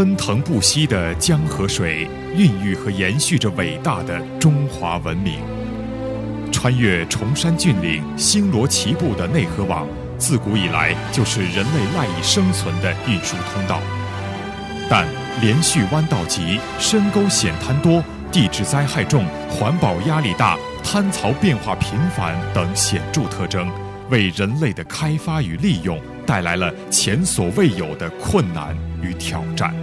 奔腾不息的江河水，孕育和延续着伟大的中华文明。穿越崇山峻岭、星罗棋布的内河网，自古以来就是人类赖以生存的运输通道。但连续弯道急、深沟险滩多、地质灾害重、环保压力大、滩槽变化频繁等显著特征，为人类的开发与利用带来了前所未有的困难与挑战。